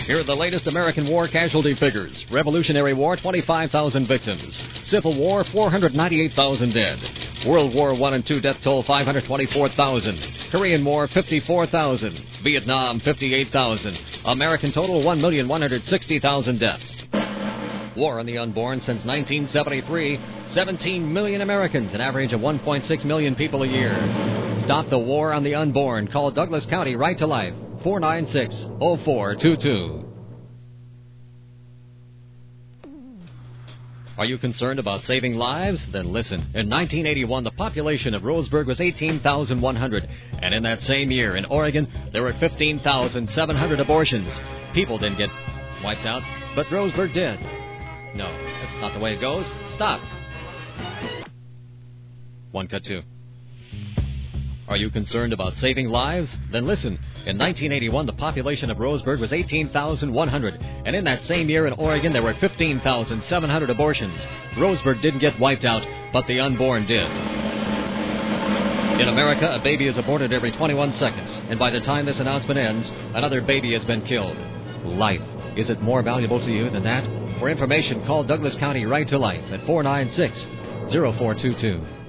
Here are the latest American war casualty figures. Revolutionary War, 25,000 victims. Civil War, 498,000 dead. World War I and II death toll, 524,000. Korean War, 54,000. Vietnam, 58,000. American total, 1,160,000 deaths. War on the unborn since 1973. 17 million Americans, an average of 1.6 million people a year. Stop the war on the unborn. Call Douglas County Right to Life, 496-0422. Are you concerned about saving lives? Then listen. In 1981, the population of Roseburg was 18,100. And in that same year, in Oregon, there were 15,700 abortions. People didn't get wiped out, but Roseburg did. No, that's not the way it goes. Stop. One cut two. Are you concerned about saving lives? Then listen. In 1981, the population of Roseburg was 18,100. And in that same year in Oregon, there were 15,700 abortions. Roseburg didn't get wiped out, but the unborn did. In America, a baby is aborted every 21 seconds. And by the time this announcement ends, another baby has been killed. Life. Is it more valuable to you than that? For information, call Douglas County Right to Life at 496-0422.